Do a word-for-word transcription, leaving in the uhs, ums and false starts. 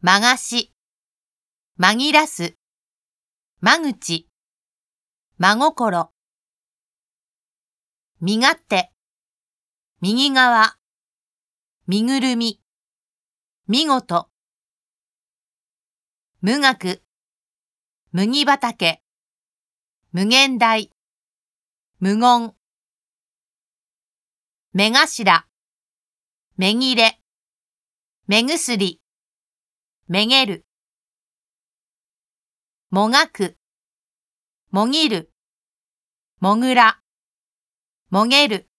まがし、紛らす、間口、真心。身勝手、右側、身ぐるみ、見事。無学、麦畑、無限大、無言。目頭、目切れ、目薬、めげる。もがく、もぎる、もぐら、もげる。